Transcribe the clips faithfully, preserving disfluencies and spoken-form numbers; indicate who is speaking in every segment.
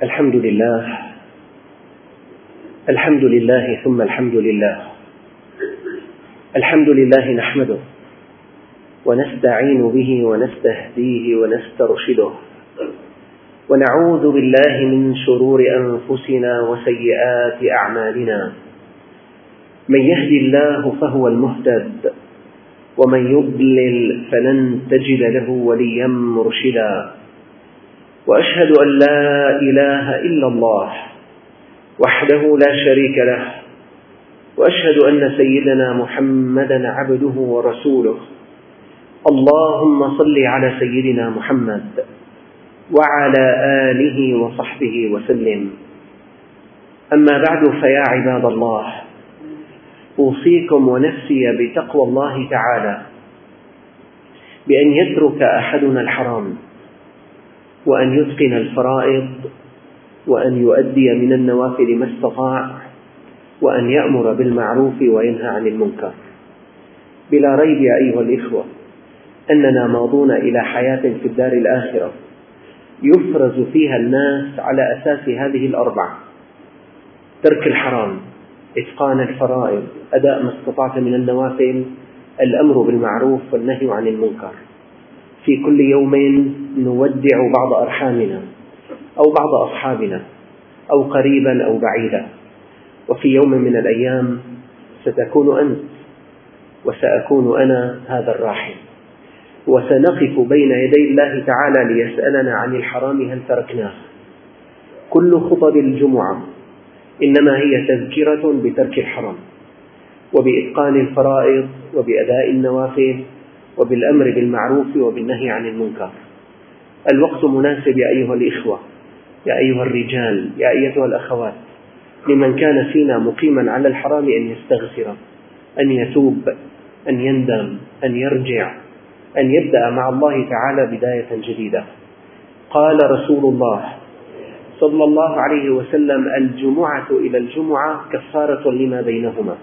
Speaker 1: الحمد لله الحمد لله ثم الحمد لله الحمد لله نحمده ونستعين به ونستهديه ونسترشده ونعوذ بالله من شرور أنفسنا وسيئات أعمالنا. من يهدي الله فهو المهتد ومن يضلل فلن تجد له وليا مرشدا. وأشهد أن لا إله إلا الله وحده لا شريك له، وأشهد أن سيدنا محمدا عبده ورسوله. اللهم صل على سيدنا محمد وعلى آله وصحبه وسلم. أما بعد، فيا عباد الله، أوصيكم ونفسي بتقوى الله تعالى، بأن يترك أحدنا الحرام، وأن يتقن الفرائض، وأن يؤدي من النوافل ما استطاع، وأن يأمر بالمعروف وينهى عن المنكر. بلا ريب يا أيها الإخوة أننا ماضون إلى حياة في الدار الآخرة يفرز فيها الناس على أساس هذه الأربعة: ترك الحرام، إتقان الفرائض، أداء ما استطعت من النوافل، الأمر بالمعروف والنهي عن المنكر. في كل يوم نودع بعض أرحامنا أو بعض أصحابنا، أو قريبا أو بعيدا، وفي يوم من الأيام ستكون أنت وسأكون أنا هذا الراحل، وسنقف بين يدي الله تعالى ليسألنا عن الحرام هل تركناه. كل خطب الجمعة إنما هي تذكرة بترك الحرام، وبإتقان الفرائض، وبأداء النوافل، وبالأمر بالمعروف وبالنهي عن المنكر. الوقت مناسب يا أيها الإخوة، يا أيها الرجال، يا أيتها الأخوات، لمن كان فينا مقيما على الحرام أن يستغفر، أن يتوب، أن يندم، أن يرجع، أن يبدأ مع الله تعالى بداية جديدة. قال رسول الله صلى الله عليه وسلم: الجمعة إلى الجمعة كفارة لما بينهما.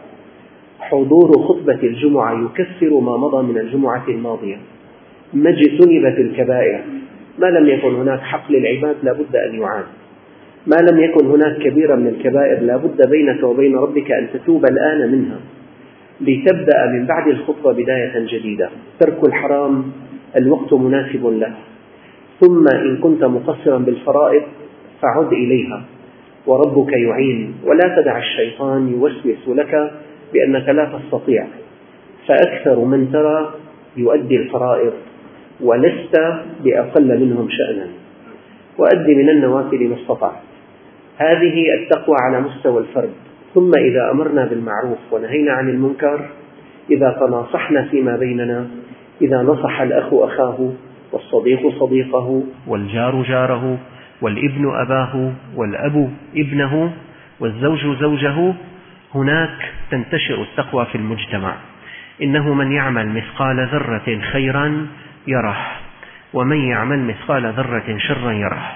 Speaker 1: حضور خطبة الجمعة يكفر ما مضى من الجمعة الماضية. ما اجتنبت الكبائر، ما لم يكن هناك حق للعباد لا بد أن يعاد، ما لم يكن هناك كبيرة من الكبائر لا بد بينك وبين ربك أن تتوب الآن منها، لتبدأ من بعد الخطبة بداية جديدة. ترك الحرام الوقت مناسب له، ثم إن كنت مقصرا بالفرائض فعد إليها، وربك يعين، ولا تدع الشيطان يوسوس لك بأنك لا تستطيع. فأكثر من ترى يؤدي الفرائض ولست بأقل منهم شأنا، وأدي من النوافل ما استطعت. هذه التقوى على مستوى الفرد. ثم إذا أمرنا بالمعروف ونهينا عن المنكر، إذا تناصحنا فيما بيننا، إذا نصح الأخ أخاه، والصديق صديقه، والجار جاره، والابن أباه، والأب ابنه، والزوج زوجه، هناك تنتشر التقوى في المجتمع. إنه من يعمل مثقال ذرة خيرا يره، ومن يعمل مثقال ذرة شرا يره.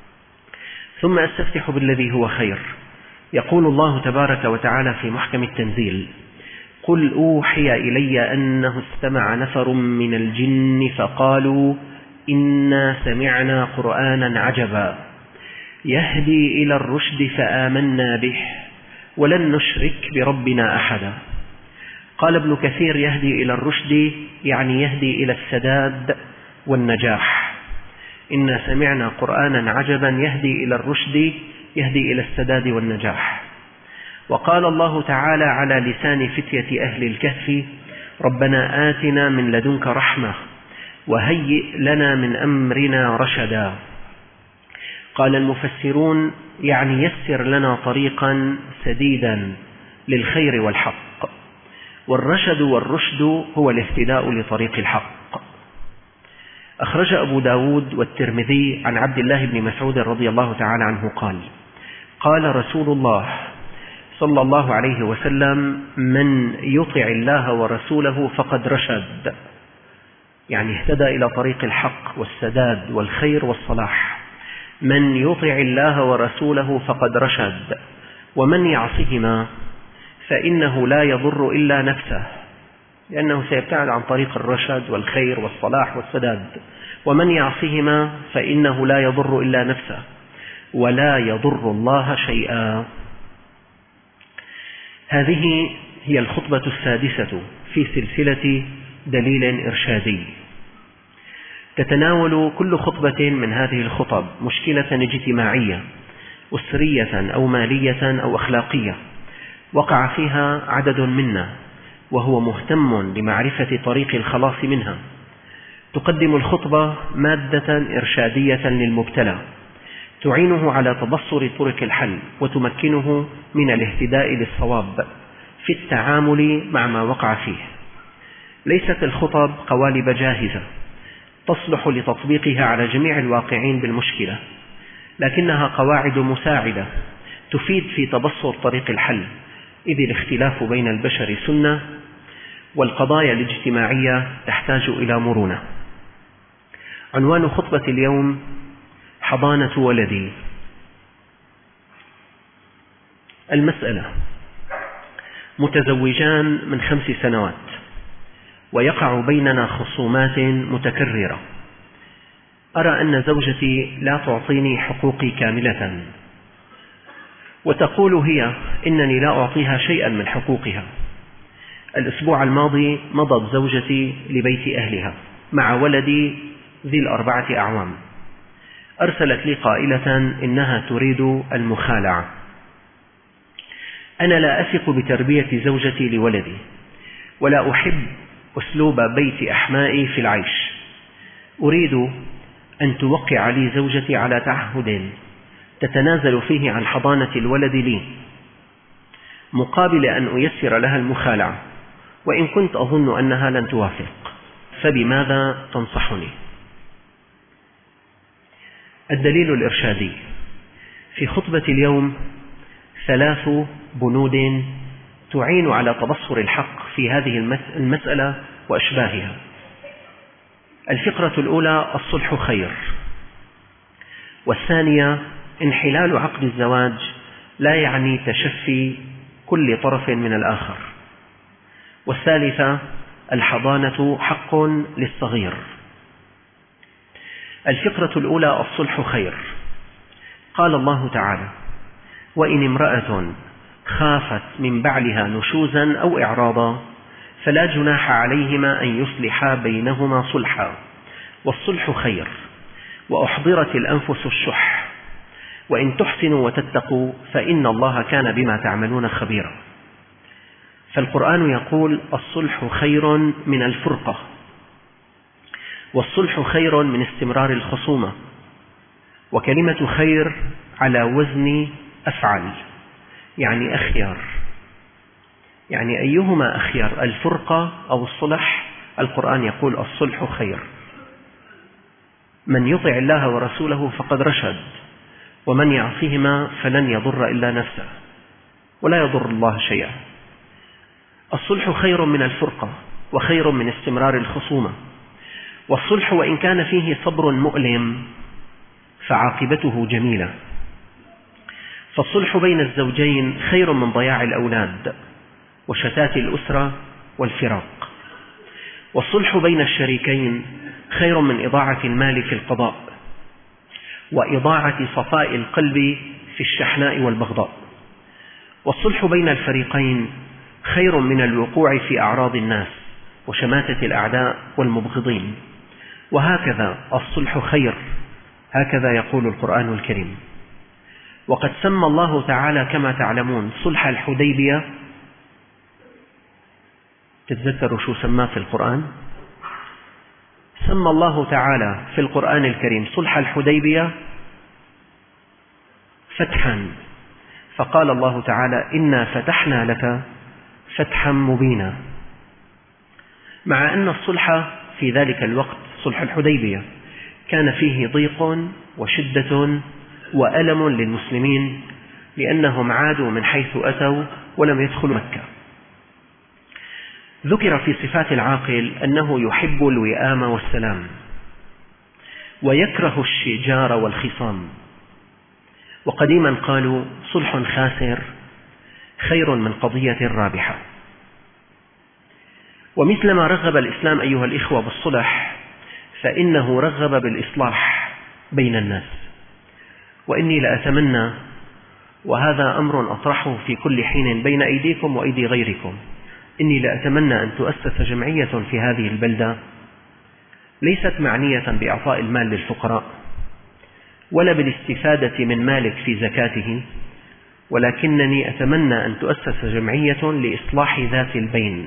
Speaker 1: ثم أستفتح بالذي هو خير. يقول الله تبارك وتعالى في محكم التنزيل: قل أوحي إلي أنه استمع نفر من الجن فقالوا إنا سمعنا قرآنا عجبا يهدي إلى الرشد فآمنا به ولن نشرك بربنا أحدا. قال ابن كثير: يهدي إلى الرشد يعني يهدي إلى السداد والنجاح. إنا سمعنا قرآنا عجبا يهدي إلى الرشد يهدي إلى السداد والنجاح. وقال الله تعالى على لسان فتية أهل الكهف: ربنا آتنا من لدنك رحمة وهيئ لنا من أمرنا رشدا. قال المفسرون: يعني يسر لنا طريقا سديدا للخير والحق. والرشد والرشد هو الاهتداء لطريق الحق. أخرج أبو داود والترمذي عن عبد الله بن مسعود رضي الله تعالى عنه قال: قال رسول الله صلى الله عليه وسلم: من يطع الله ورسوله فقد رشد، يعني اهتدى إلى طريق الحق والسداد والخير والصلاح. من يطع الله ورسوله فقد رشد، ومن يعصهما فإنه لا يضر إلا نفسه، لأنه سيبتعد عن طريق الرشد والخير والصلاح والسداد. ومن يعصهما فإنه لا يضر إلا نفسه. ولا يضر الله شيئا. هذه هي الخطبة السادسة في سلسلة دليل إرشادي. تتناول كل خطبة من هذه الخطب مشكلة اجتماعية أسرية أو مالية أو أخلاقية وقع فيها عدد منا وهو مهتم لمعرفة طريق الخلاص منها. تقدم الخطبة مادة إرشادية للمبتلى تعينه على تبصر طرق الحل وتمكنه من الاهتداء للصواب في التعامل مع ما وقع فيه. ليست الخطب قوالب جاهزة تصلح لتطبيقها على جميع الواقعين بالمشكلة، لكنها قواعد مساعدة تفيد في تبصر طريق الحل، إذ الاختلاف بين البشر سنة والقضايا الاجتماعية تحتاج إلى مرونة. عنوان خطبة اليوم: حضانة ولدي. المسألة: متزوجان من خمس سنوات ويقع بيننا خصومات متكررة. أرى أن زوجتي لا تعطيني حقوقي كاملة، وتقول هي إنني لا أعطيها شيئا من حقوقها. الأسبوع الماضي مضت زوجتي لبيت أهلها مع ولدي ذي الأربعة أعوام. أرسلت لي قائلة إنها تريد المخالعة. أنا لا أثق بتربية زوجتي لولدي، ولا أحب أسلوب بيت أحمائي في العيش. أريد أن توقع لي زوجتي على تعهد تتنازل فيه عن حضانة الولد لي مقابل أن أيسر لها المخالعة، وإن كنت أظن أنها لن توافق، فبماذا تنصحني؟ الدليل الإرشادي. في خطبة اليوم ثلاث بنود تعين على تبصر الحق في هذه المسألة وأشباهها. الفقرة الأولى: الصلح خير. والثانية: انحلال عقد الزواج لا يعني تشفي كل طرف من الآخر. والثالثة: الحضانة حق للصغير. الفقرة الأولى: الصلح خير. قال الله تعالى: وإن امرأة خافت من بعلها نشوزا أو إعراضا فلا جناح عليهما أن يصلحا بينهما صلحا والصلح خير وأحضرت الأنفس الشح وإن تحسنوا وتتقوا فإن الله كان بما تعملون خبيرا. فالقرآن يقول: الصلح خير من الفرقة، والصلح خير من استمرار الخصومة. وكلمة خير على وزن أفعل، يعني أخير، يعني أيهما أخير، الفرقة أو الصلح؟ القرآن يقول: الصلح خير. من يطع الله ورسوله فقد رشد، ومن يعصيهما فلن يضر إلا نفسه ولا يضر الله شيئا. الصلح خير من الفرقة وخير من استمرار الخصومة. والصلح وإن كان فيه صبر مؤلم فعاقبته جميلة. فالصلح بين الزوجين خير من ضياع الأولاد وشتات الأسرة والفراق. والصلح بين الشريكين خير من إضاعة المال في القضاء وإضاعة صفاء القلب في الشحناء والبغضاء. والصلح بين الفريقين خير من الوقوع في أعراض الناس وشماتة الأعداء والمبغضين. وهكذا الصلح خير، هكذا يقول القرآن الكريم. وقد سمى الله تعالى كما تعلمون صلح الحديبية، تتذكروا شو سماه في القرآن؟ سمى الله تعالى في القرآن الكريم صلح الحديبية فتحا، فقال الله تعالى: إنا فتحنا لك فتحا مبينا. مع أن الصلح في ذلك الوقت، صلح الحديبية، كان فيه ضيق وشدة وألم للمسلمين لأنهم عادوا من حيث أتوا ولم يدخلوا مكة. ذكر في صفات العاقل أنه يحب الوئام والسلام ويكره الشجار والخصام. وقديما قالوا: صلح خاسر خير من قضية رابحة. ومثلما رغب الإسلام أيها الإخوة بالصلح، فإنه رغب بالإصلاح بين الناس. وإني لأتمنى، وهذا أمر أطرحه في كل حين بين أيديكم وأيدي غيركم، إني لأتمنى أن تؤسس جمعية في هذه البلدة ليست معنية بإعطاء المال للفقراء ولا بالاستفادة من مالك في زكاته، ولكنني أتمنى أن تؤسس جمعية لإصلاح ذات البين.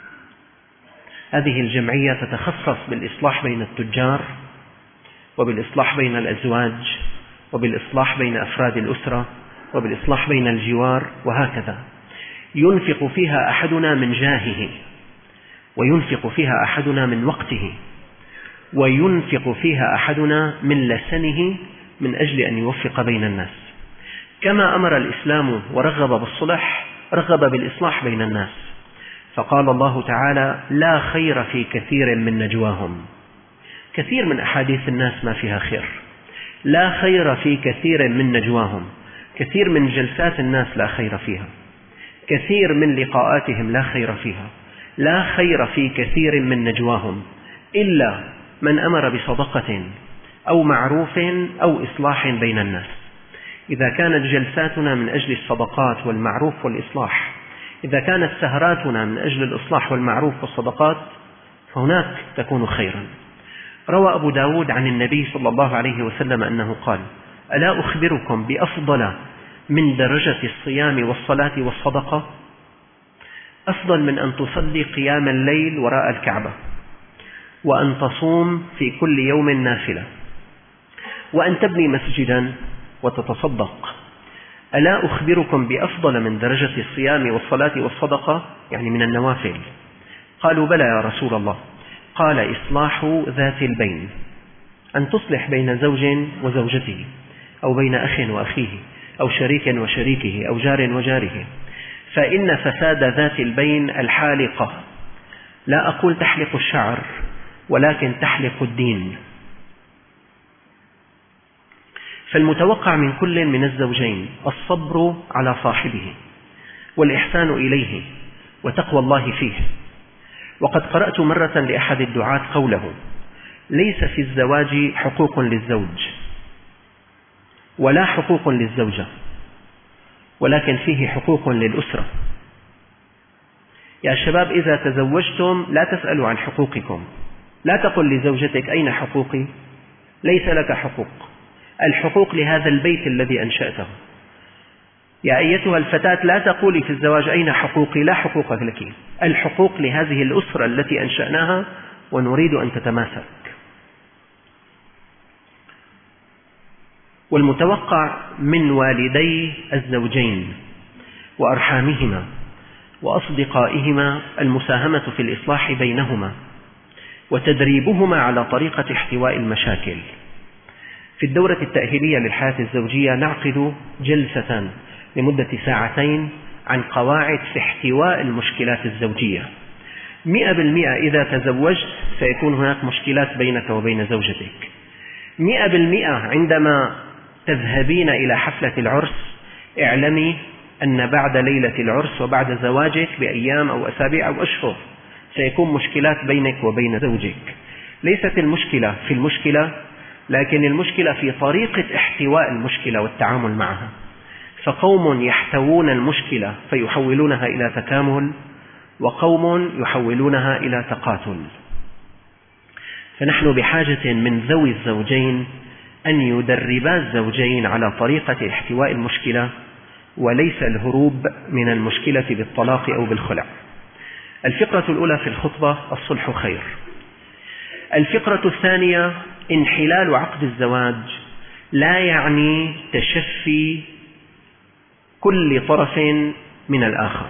Speaker 1: هذه الجمعية تتخصص بالإصلاح بين التجار، وبالإصلاح بين الأزواج، وبالإصلاح بين أفراد الأسرة، وبالإصلاح بين الجوار، وهكذا. ينفق فيها أحدنا من جاهه، وينفق فيها أحدنا من وقته، وينفق فيها أحدنا من لسنه من أجل أن يوفق بين الناس. كما أمر الإسلام ورغب بالصلح، رغب بالإصلاح بين الناس، فقال الله تعالى: لا خير في كثير من نجواهم. كثير من أحاديث الناس ما فيها خير. لا خير في كثير من نجواهم، كثير من جلسات الناس لا خير فيها، كثير من لقاءاتهم لا خير فيها. لا خير في كثير من نجواهم إلا من أمر بصدقة أو معروف أو إصلاح بين الناس. إذا كانت جلساتنا من أجل الصدقات والمعروف والإصلاح، إذا كانت سهراتنا من أجل الإصلاح والمعروف والصدقات، فهناك تكون خيرا. روى أبو داود عن النبي صلى الله عليه وسلم أنه قال: ألا أخبركم بأفضل من درجة الصيام والصلاة والصدقة؟ أفضل من أن تصلي قيام الليل وراء الكعبة، وأن تصوم في كل يوم نافلة، وأن تبني مسجدا وتتصدق. ألا أخبركم بأفضل من درجة الصيام والصلاة والصدقة، يعني من النوافل؟ قالوا: بلى يا رسول الله. قال: إصلاح ذات البين، أن تصلح بين زوج وزوجته، أو بين أخ وأخيه، أو شريك وشريكه، أو جار وجاره. فإن فساد ذات البين الحالقة، لا أقول تحلق الشعر، ولكن تحلق الدين. فالمتوقع من كل من الزوجين الصبر على صاحبه، والإحسان إليه، وتقوى الله فيه. وقد قرأت مرة لأحد الدعاة قوله: ليس في الزواج حقوق للزوج ولا حقوق للزوجة، ولكن فيه حقوق للأسرة. يا شباب، إذا تزوجتم لا تسألوا عن حقوقكم. لا تقل لزوجتك: أين حقوقي؟ ليس لك حقوق. الحقوق لهذا البيت الذي أنشأته. يا أيتها الفتاة، لا تقولي في الزواج: أين حقوقي؟ لا حقوق لك. الحقوق لهذه الأسرة التي أنشأناها ونريد أن تتماسك. والمتوقع من والدي الزوجين وأرحامهما وأصدقائهما المساهمة في الإصلاح بينهما، وتدريبهما على طريقة احتواء المشاكل. في الدورة التأهيلية للحياة الزوجية نعقد جلسة لمدة ساعتين عن قواعد في احتواء المشكلات الزوجية. مئة بالمئة إذا تزوجت سيكون هناك مشكلات بينك وبين زوجتك. مئة بالمئة عندما تذهبين إلى حفلة العرس اعلمي أن بعد ليلة العرس وبعد زواجك بأيام أو أسابيع أو أشهر سيكون مشكلات بينك وبين زوجك. ليست المشكلة في المشكلة، لكن المشكلة في طريقة احتواء المشكلة والتعامل معها. فقوم يحتوون المشكلة فيحولونها إلى تكامل، وقوم يحولونها إلى تقاتل. فنحن بحاجة من ذوي الزوجين أن يدربا الزوجين على طريقة احتواء المشكلة، وليس الهروب من المشكلة بالطلاق أو بالخلع. الفقرة الأولى في الخطبة: الصلح خير. الفقرة الثانية: انحلال عقد الزواج لا يعني تشفي كل طرف من الآخر.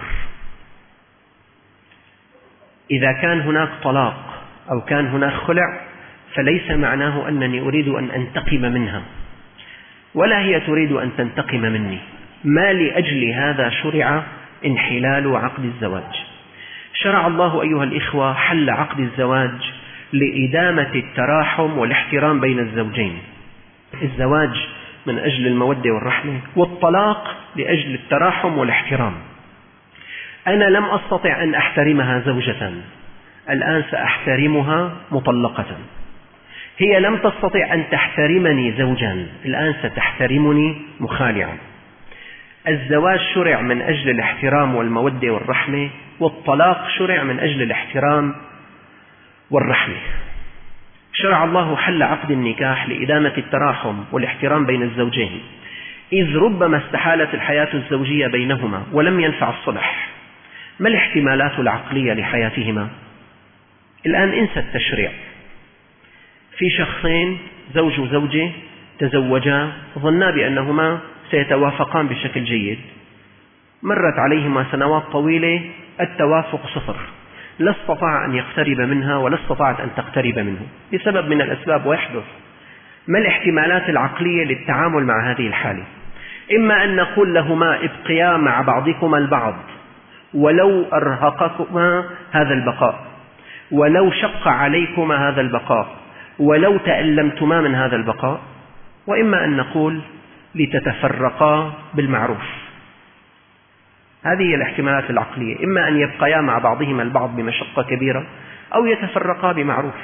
Speaker 1: إذا كان هناك طلاق أو كان هناك خلع فليس معناه أنني أريد أن أنتقم منها، ولا هي تريد أن تنتقم مني. ما لأجل هذا شرع انحلال عقد الزواج. شرع الله أيها الإخوة حل عقد الزواج لإدامة التراحم والاحترام بين الزوجين. الزواج من أجل المودة والرحمة، والطلاق لأجل التراحم والاحترام. أنا لم أستطع أن أحترمها زوجة، الآن سأحترمها مطلقة. هي لم تستطع أن تحترمني زوجا، الآن ستحترمني مخالعا. الزواج شرع من أجل الاحترام والمودة والرحمة، والطلاق شرع من أجل الاحترام والرحمة. شرع الله حل عقد النكاح لإدامة التراحم والاحترام بين الزوجين، إذ ربما استحالت الحياة الزوجية بينهما ولم ينفع الصلح. ما الاحتمالات العقلية لحياتهما؟ الآن انسى التشريع. في شخصين زوج وزوجة تزوجا ظنا بأنهما سيتوافقان بشكل جيد، مرت عليهما سنوات طويلة، التوافق صفر، لا استطاع أن يقترب منها ولا استطاعت أن تقترب منه بسبب من الأسباب ويحدث. ما الاحتمالات العقلية للتعامل مع هذه الحالة؟ إما أن نقول لهما ابقيا مع بعضكما البعض ولو أرهقكما هذا البقاء، ولو شق عليكما هذا البقاء، ولو تألمتما من هذا البقاء، وإما أن نقول لتتفرقا بالمعروف. هذه هي الاحتمالات العقلية، إما أن يبقيا مع بعضهما البعض بمشقة كبيرة أو يتفرقا بمعروف.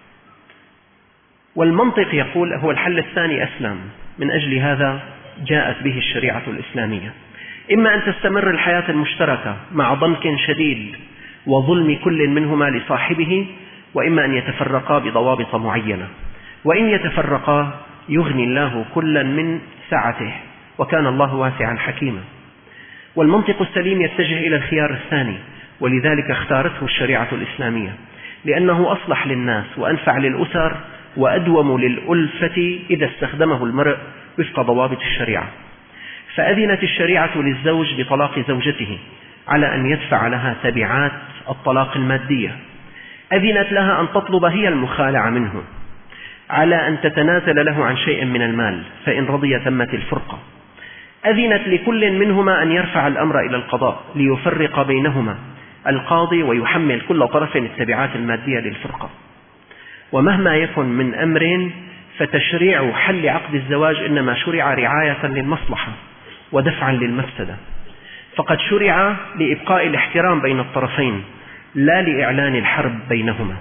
Speaker 1: والمنطق يقول هو الحل الثاني أسلم، من أجل هذا جاءت به الشريعة الإسلامية. إما أن تستمر الحياة المشتركة مع ضنك شديد وظلم كل منهما لصاحبه، وإما أن يتفرقا بضوابط معينة. وإن يتفرقا يغني الله كلا من سعته، وكان الله واسعا حكيما. والمنطق السليم يتجه إلى الخيار الثاني، ولذلك اختارته الشريعة الإسلامية، لأنه أصلح للناس وأنفع للأسر وأدوم للألفة إذا استخدمه المرء وفق ضوابط الشريعة. فأذنت الشريعة للزوج بطلاق زوجته على أن يدفع لها تبعات الطلاق المادية، أذنت لها أن تطلب هي المخالعة منه، على أن تتنازل له عن شيء من المال، فإن رضي تمت الفرقة. أذنت لكل منهما أن يرفع الأمر إلى القضاء ليفرق بينهما القاضي ويحمل كل طرف التبعات المادية للفرقة. ومهما يكن من أمر فتشريع حل عقد الزواج إنما شرع رعاية للمصلحة ودفعا للمفسدة، فقد شرع لإبقاء الاحترام بين الطرفين لا لإعلان الحرب بينهما،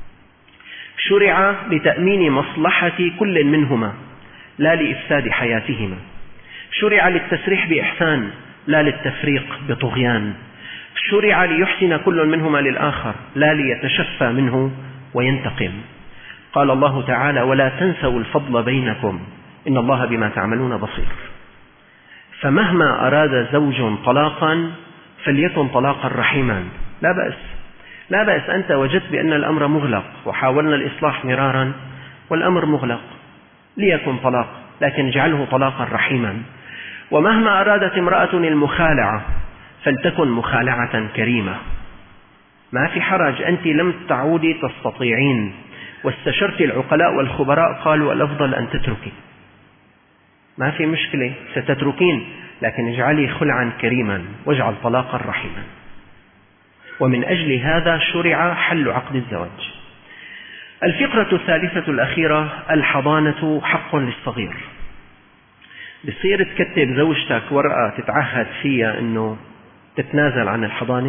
Speaker 1: شرع لتأمين مصلحة كل منهما لا لإفساد حياتهما، شرع للتسريح بإحسان لا للتفريق بطغيان، شرع ليحسن كل منهما للآخر لا ليتشفى منه وينتقم. قال الله تعالى: ولا تنسوا الفضل بينكم إن الله بما تعملون بصير. فمهما أراد زوج طلاقا فليكن طلاقا رحيما، لا بأس لا بأس أنت وجدت بأن الأمر مغلق وحاولنا الإصلاح مرارا والأمر مغلق، ليكن طلاق، لكن اجعله طلاقا رحيما. ومهما أرادت امرأة المخالعة فلتكن مخالعة كريمة، ما في حرج، أنت لم تعودي تستطيعين واستشرت العقلاء والخبراء قالوا الأفضل أن تتركي، ما في مشكلة، ستتركين، لكن اجعلي خلعا كريما واجعل طلاقا رحيما. ومن أجل هذا شرع حل عقد الزواج. الفقرة الثالثة الأخيرة: الحضانة حق للصغير. بصير تكتب زوجتك ورقة تتعهد فيها أنه تتنازل عن الحضانة؟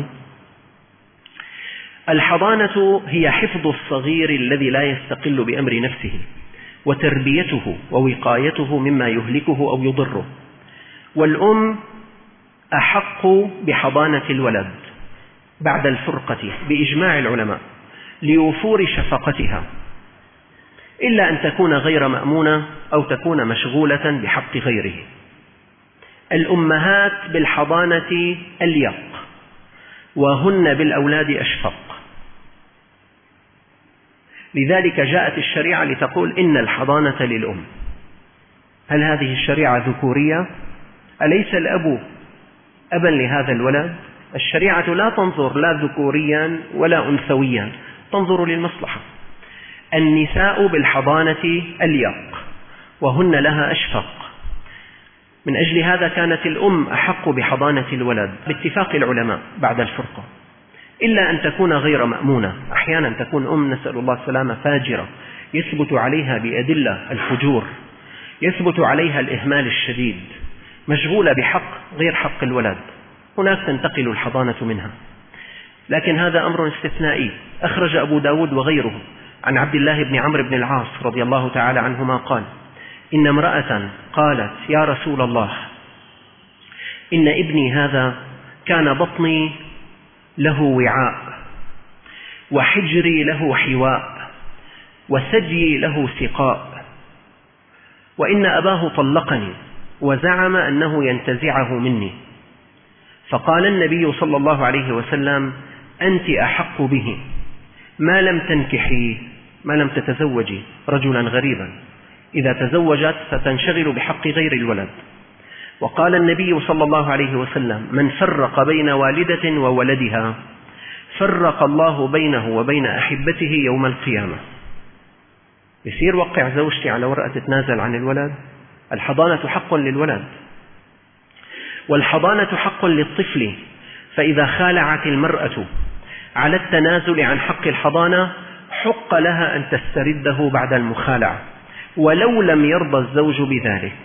Speaker 1: الحضانة هي حفظ الصغير الذي لا يستقل بأمر نفسه، وتربيته ووقايته مما يهلكه أو يضره. والأم أحق بحضانة الولد بعد الفرقة بإجماع العلماء لوفور شفقتها، إلا أن تكون غير مأمونة أو تكون مشغولة بحق غيره. الأمهات بالحضانة أليق، وهن بالأولاد أشفق، لذلك جاءت الشريعة لتقول إن الحضانة للأم. هل هذه الشريعة ذكورية؟ أليس الأب أبا لهذا الولد؟ الشريعة لا تنظر لا ذكوريا ولا أنثويا، تنظر للمصلحة. النساء بالحضانة أليق وهن لها أشفق، من أجل هذا كانت الأم أحق بحضانة الولد باتفاق العلماء بعد الفرقة، إلا أن تكون غير مأمونة. أحيانا تكون أم نسأل الله السلامة فاجرة، يثبت عليها بأدلة الفجور، يثبت عليها الإهمال الشديد، مشغولة بحق غير حق الولد، هناك تنتقل الحضانة منها. لكن هذا أمر استثنائي، أخرج أبو داود وغيره عن عبد الله بن عمرو بن العاص رضي الله تعالى عنهما قال: إن امرأة قالت: يا رسول الله، إن ابني هذا كان بطني له وعاء، وحجري له حواء، وثديي له سقاء، وإن أباه طلقني وزعم أنه ينتزعه مني. فقال النبي صلى الله عليه وسلم: أنت أحق به ما لم تنكحي، ما لم تتزوجي رجلا غريبا. إذا تزوجت ستنشغل بحق غير الولد. وقال النبي صلى الله عليه وسلم: من فرق بين والدة وولدها فرق الله بينه وبين أحبته يوم القيامة. يصير وقع زوجتي على ورقة تتنازل عن الولد؟ الحضانة حق للولد، والحضانة حق للطفل، فإذا خالعت المرأة على التنازل عن حق الحضانة حق لها أن تسترده بعد المخالعة ولو لم يرضى الزوج بذلك.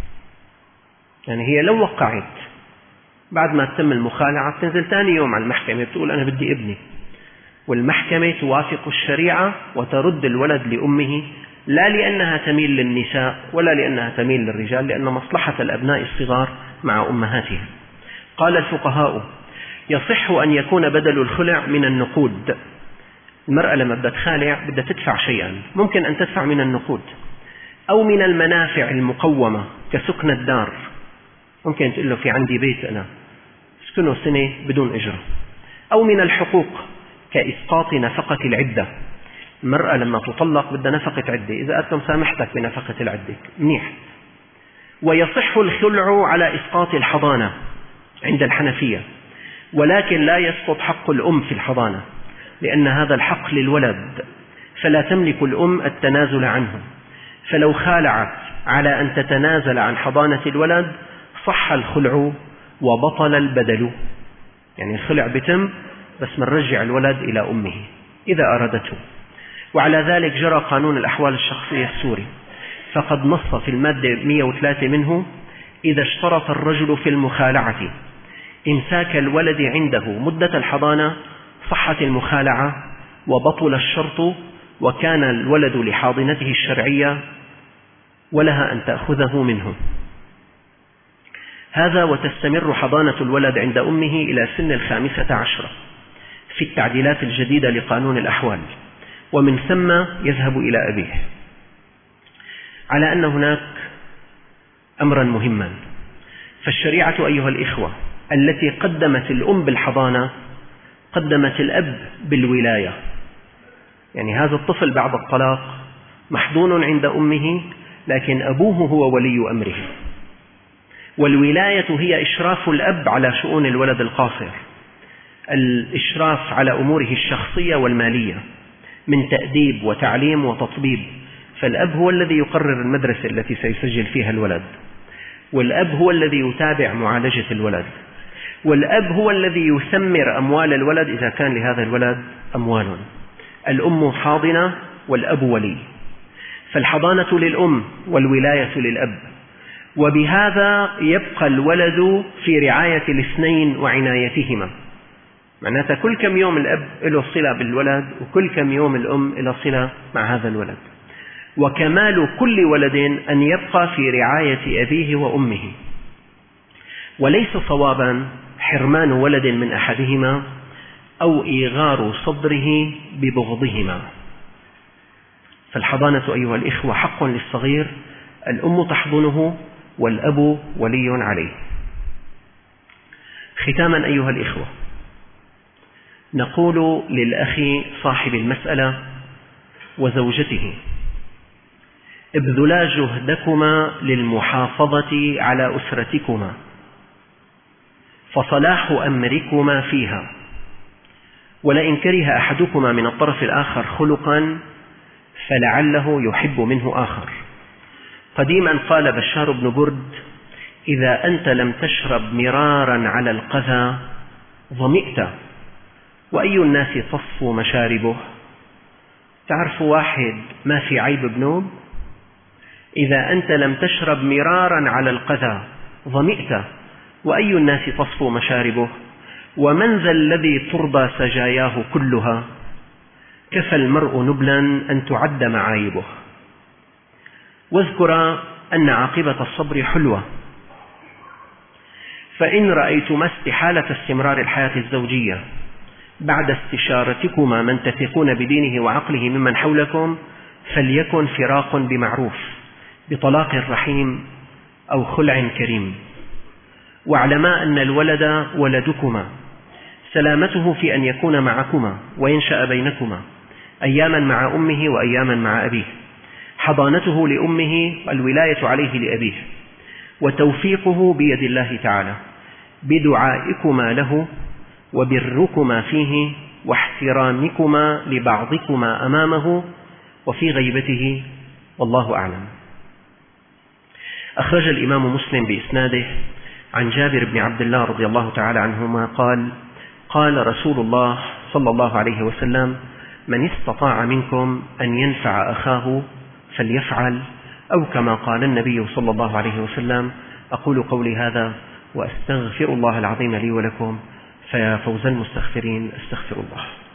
Speaker 1: يعني هي لو وقعت بعد ما تتم المخالعة تنزل ثاني يوم على المحكمة بتقول أنا بدي ابني، والمحكمة توافق الشريعة وترد الولد لأمه، لا لأنها تميل للنساء ولا لأنها تميل للرجال، لأن مصلحة الأبناء الصغار مع أمهاتهم. قال الفقهاء: يصح أن يكون بدل الخلع من النقود. المرأة لما بدها تخالع بدها تدفع شيئا، ممكن أن تدفع من النقود أو من المنافع المقومة كسكن الدار. ممكن تقول له: في عندي بيت أنا اسكنه سنة بدون إجرة. أو من الحقوق كإسقاط نفقة العدة. المرأة لما تطلق بدها نفقة عدة، إذا قلت له سامحتك بنفقة العدة منيح. ويصح الخلع على إسقاط الحضانة عند الحنفية، ولكن لا يسقط حق الأم في الحضانة، لأن هذا الحق للولد، فلا تملك الأم التنازل عنه. فلو خالعت على أن تتنازل عن حضانة الولد صح الخلع وبطل البدل. يعني الخلع بتم بس منرجع الولد إلى أمه إذا أرادته. وعلى ذلك جرى قانون الأحوال الشخصية السوري، فقد نص في المادة مئة وثلاثة منه: إذا اشترط الرجل في المخالعة إمساك الولد عنده مدة الحضانة صحت المخالعة وبطل الشرط، وكان الولد لحاضنته الشرعية ولها أن تأخذه منه. هذا وتستمر حضانة الولد عند أمه إلى سن الخامسة عشرة في التعديلات الجديدة لقانون الأحوال، ومن ثم يذهب إلى أبيه. على أن هناك أمرا مهما، فالشريعة أيها الإخوة التي قدمت الأم بالحضانة قدمت الأب بالولاية. يعني هذا الطفل بعد الطلاق محضون عند أمه، لكن أبوه هو ولي أمره. والولاية هي إشراف الأب على شؤون الولد القاصر، الإشراف على أموره الشخصية والمالية من تأديب وتعليم وتطبيب. فالأب هو الذي يقرر المدرسة التي سيسجل فيها الولد، والأب هو الذي يتابع معالجة الولد، والأب هو الذي يثمر أموال الولد إذا كان لهذا الولد أموال. الأم حاضنة والأب ولي، فالحضانة للأم والولاية للأب، وبهذا يبقى الولد في رعاية الاثنين وعنايتهما. معناتها كل كم يوم الأب له صلة بالولد، وكل كم يوم الأم له صلة مع هذا الولد. وكمال كل ولد أن يبقى في رعاية أبيه وأمه، وليس صوابا حرمان ولد من أحدهما أو إيغار صدره ببغضهما. فالحضانة أيها الإخوة حق للصغير، الأم تحضنه والأب ولي عليه. ختاما أيها الإخوة، نقول للأخ صاحب المسألة وزوجته: ابذلا جهدكما للمحافظة على أسرتكما، فصلاح أمركما فيها، ولئن كره أحدكما من الطرف الآخر خلقا فلعله يحب منه آخر. قديما قال بشار بن برد: إذا أنت لم تشرب مرارا على القذى ظمئت، وأي الناس تصفو مشاربه. تعرف واحد ما في عيب بنوب؟ إذا أنت لم تشرب مرارا على القذى ظمئت، وأي الناس تصفو مشاربه. ومن ذا الذي ترضى سجاياه كلها؟ كفى المرء نبلا أن تعد معايبه. واذكرا أن عاقبة الصبر حلوة، فإن رأيتما استحالة استمرار الحياة الزوجية بعد استشارتكما من تثقون بدينه وعقله ممن حولكم، فليكن فراق بمعروف بطلاق رحيم أو خلع كريم. واعلما أن الولد ولدكما، سلامته في أن يكون معكما وينشأ بينكما، أياما مع أمه وأياما مع أبيه، حضانته لأمه والولاية عليه لأبيه، وتوفيقه بيد الله تعالى، بدعائكما له وبركما فيه واحترامكما لبعضكما أمامه وفي غيبته، والله أعلم. أخرج الإمام مسلم بإسناده عن جابر بن عبد الله رضي الله تعالى عنهما قال: قال رسول الله صلى الله عليه وسلم: من استطاع منكم أن ينفع أخاه فليفعل، أو كما قال النبي صلى الله عليه وسلم. أقول قولي هذا وأستغفر الله العظيم لي ولكم، فيا فوز المستغفرين، استغفر الله.